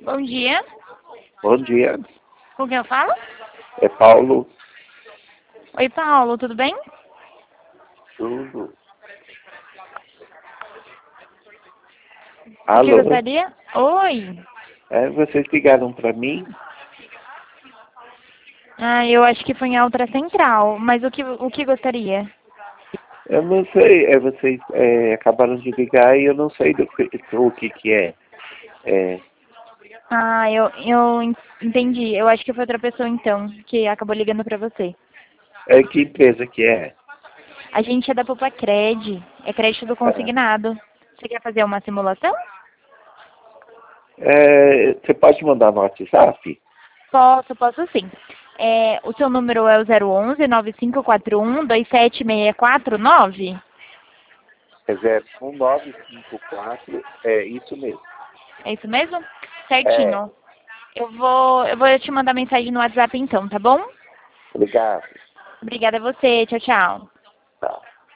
Bom dia. Bom dia, Com quem eu falo? é Paulo. Oi, Paulo, tudo bem? Tudo. O que Alô? gostaria? Oi. Vocês ligaram para mim? Ah, eu acho que foi em outra central, mas o que gostaria? Eu não sei, vocês acabaram de ligar e eu não sei o que é. É, Ah, eu entendi. Eu acho que foi outra pessoa então, que acabou ligando pra você. que empresa que é? A gente é da Popacred, é crédito do Ah, consignado. Você quer fazer uma simulação? você pode mandar no WhatsApp? Posso sim. O seu número é o 011 9541 27649? É 01954, é isso mesmo. É isso mesmo? É, Certinho. Eu vou te mandar mensagem no WhatsApp então, tá bom? obrigado. Obrigada a você. Tchau, tchau.